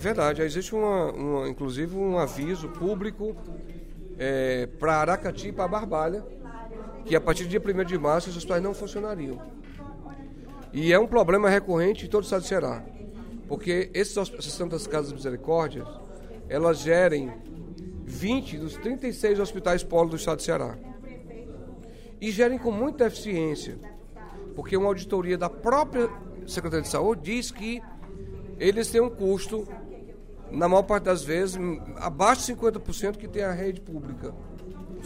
verdade. Existe inclusive um aviso público para Aracati e para Barbalha, que a partir do dia 1º de março os hospitais não funcionariam. E é um problema recorrente em todo o estado do Ceará, porque essas Santas Casas Misericórdias, elas gerem 20 dos 36 hospitais polo do estado do Ceará. E gerem com muita eficiência, porque uma auditoria da própria Secretaria de Saúde diz que eles têm um custo, na maior parte das vezes, abaixo de 50% que tem a rede pública.